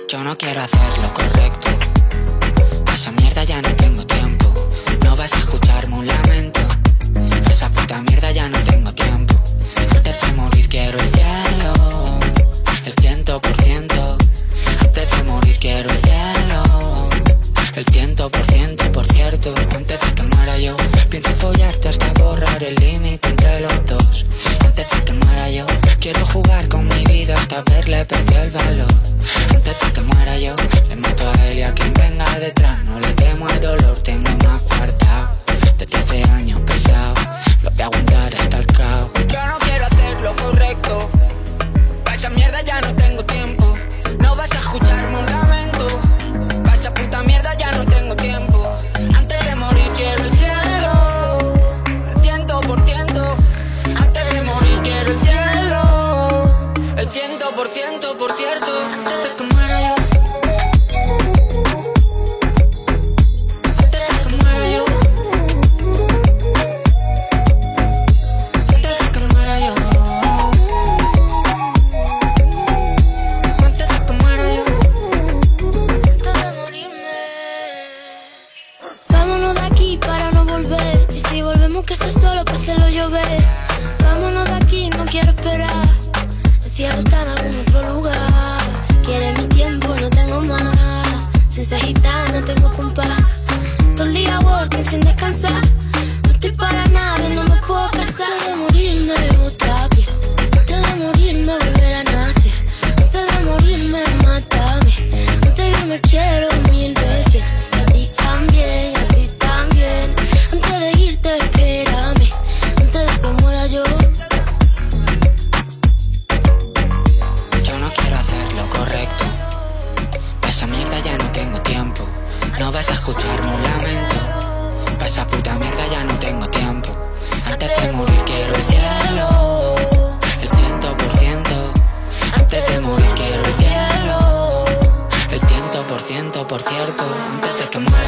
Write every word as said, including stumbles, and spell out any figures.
Yo no quiero hacer lo correcto. Pa' esa mierda ya no tengo tiempo. No vas a escucharme un lamento. Pa' esa puta mierda ya no tengo tiempo. Antes de morir quiero el cielo, el ciento por ciento. Antes de morir quiero el cielo, el ciento por ciento, por cierto. Antes de que muera yo, pienso follarte hasta borrar el límite entre los dos. Antes de que muera yo, quiero jugar con mi vida hasta verle perder el valor. Antes de que muera yo, le mato a él y a quien venga detrás. No le temo el dolor, tengo más apartado. Desde hace años pesado, lo voy a aguantar hasta el caos. Yo no quiero hacer lo correcto. Pa' esa mierda ya no tengo tiempo. No vas a escucharme un lamento. Pa' esa puta mierda ya no tengo tiempo. Antes de morir quiero el cielo, el ciento por ciento. Antes de morir quiero el cielo, el ciento por ciento, por cierto. Antes de que muera yo, antes de que muera yo, antes de que muera yo, antes de que muera yo, Antes de morirme. Vámonos de aquí para no volver. Y si volvemos que sea solo para hacerlo llover. Vámonos de aquí, no quiero esperar. El cielo está en algún otro lugar. Quiere mi tiempo, no tengo más. Sin ser gitana, tengo compás. Todo el día working sin descansar. No estoy para nada, no me puedo casar. Antes de morirme, otra piel. Antes de morirme, volver a nacer. Antes de morirme, mátame. Antes de irme, quiero mil veces. Y a ti también, y a ti también. Antes de irte, espérame. Antes de que muera yo. yo no quiero hacer lo correcto. Pa' esa mierda ya no tengo tiempo. No vas a escucharme un lamento. Pa' esa puta mierda ya no tengo tiempo. Antes de morir quiero el cielo, el ciento por ciento. Antes de morir quiero el cielo, el ciento por ciento, por cierto. Antes de que muera